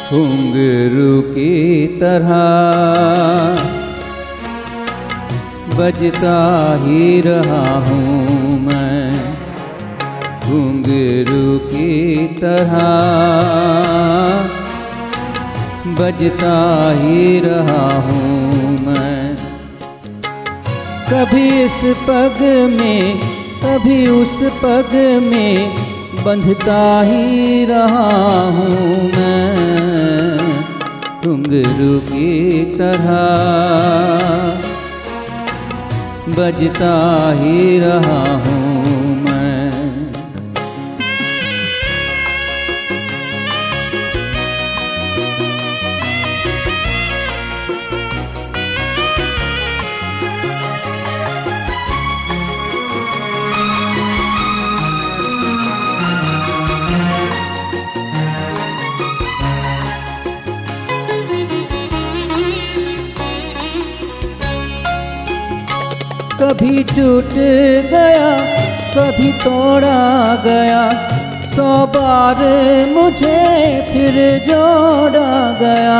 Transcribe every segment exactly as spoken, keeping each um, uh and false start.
घुंघरू की तरह बजता ही रहा हूँ मैं, घुंघरू की तरह बजता ही रहा हूँ मैं। कभी इस पग में कभी उस पग में बंधता ही रहा हूँ मैं, घुंघरू की तरह बजता ही रहा हूँ मैं। कभी टूट गया कभी तोड़ा गया, सौ बार मुझे फिर जोड़ा गया।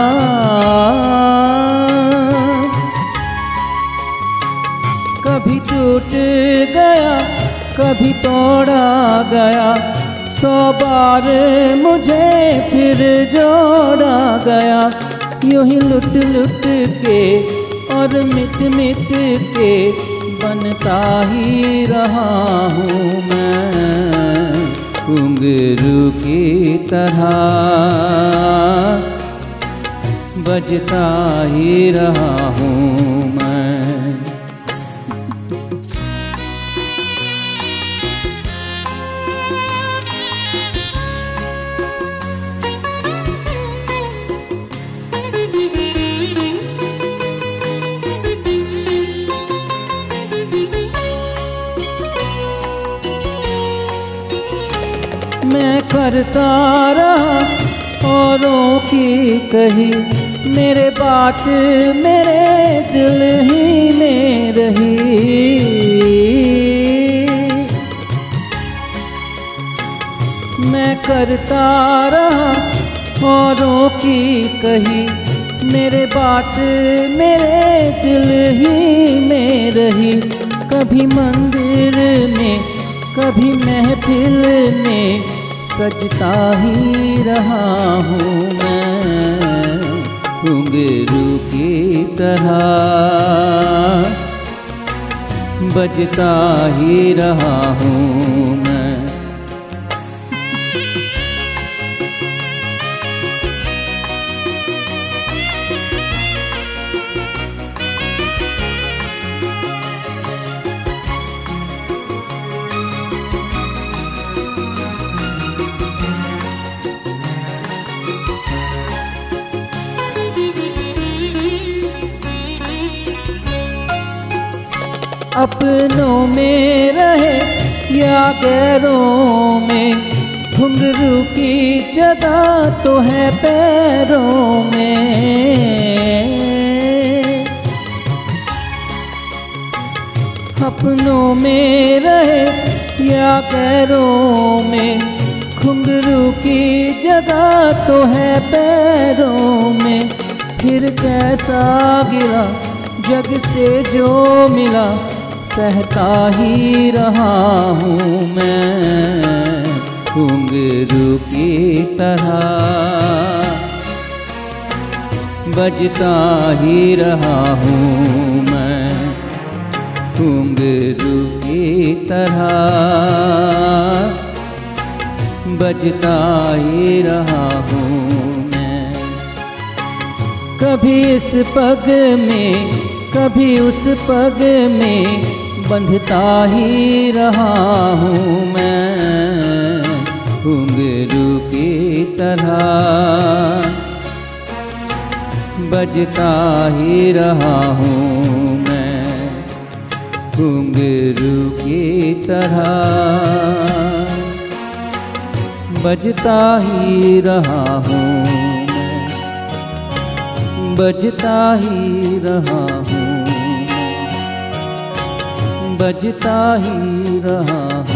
कभी टूट गया कभी तोड़ा गया, सौ बार मुझे फिर जोड़ा गया। यूं ही लुट लुट के और मिट मिट के बनता ही रहा हूँ मैं, घुंघरू की तरह बजता ही रहा हूँ मैं। मैं करता रहा औरों की कही, मेरे बात मेरे दिल ही में रही। मैं करता रहा औरों की कही, मेरे बात मेरे दिल ही में रही। कभी मंदिर में कभी महफिल में सजता ही रहा हूँ मैं, घुंघरू की तरह बजता ही रहा हूँ मैं। अपनों में रहे या गैरों में, घुंघरू की जगह तो है पैरों में। अपनों में रहे या गैरों में, घुंघरू की जगह तो है पैरों में। फिर कैसा गिरा जग से जो मिला, सहता ही रहा हूँ मैं, घुंघरू की तरह बजता ही रहा हूँ मैं, घुंघरू की तरह बजता ही रहा हूँ मैं। कभी इस पग में कभी उस पग में बंधता ही रहा हूँ मैं, घुंघरू की तरह बजता ही रहा हूँ मैं, घुंघरू की तरह बजता ही रहा हूँ मैं, बजता ही रहा हूँ, बजता ही रहा हूँ।